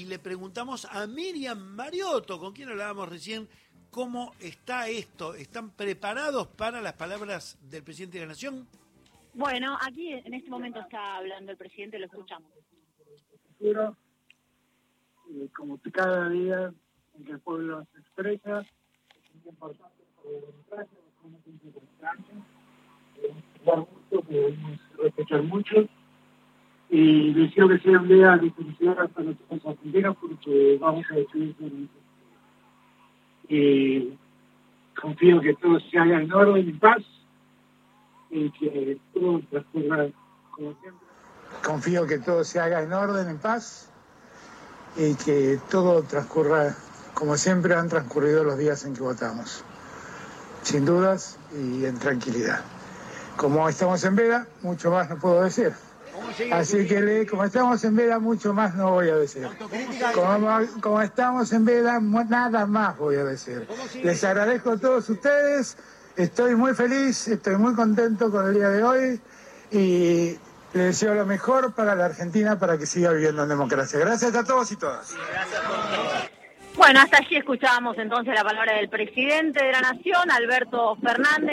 y le preguntamos a Miriam Mariotto, con quien hablábamos recién, cómo está esto. ¿Están preparados para las palabras del presidente de la Nación? Bueno, aquí en este momento está hablando el presidente, lo escuchamos. Como cada día en que el pueblo se expresa, es muy importante para la democracia, es muy importante, mucho, que debemos respetar mucho, y deseo que sea un día de felicidad para los argentinos porque vamos a decidir sobre eso. Confío que todo se haga en orden y paz, y que todo transcurra como siempre. Confío que todo se haga en orden, en paz, y que todo transcurra como siempre han transcurrido los días en que votamos, sin dudas y en tranquilidad. Como estamos en veda, mucho más no puedo decir. Así que como estamos en veda, mucho más no voy a decir. Como estamos en veda, nada más voy a decir. Les agradezco a todos ustedes, estoy muy feliz, estoy muy contento con el día de hoy y les deseo lo mejor para la Argentina para que siga viviendo en democracia. Gracias a todos y todas. Bueno, hasta allí escuchábamos entonces la palabra del presidente de la Nación, Alberto Fernández.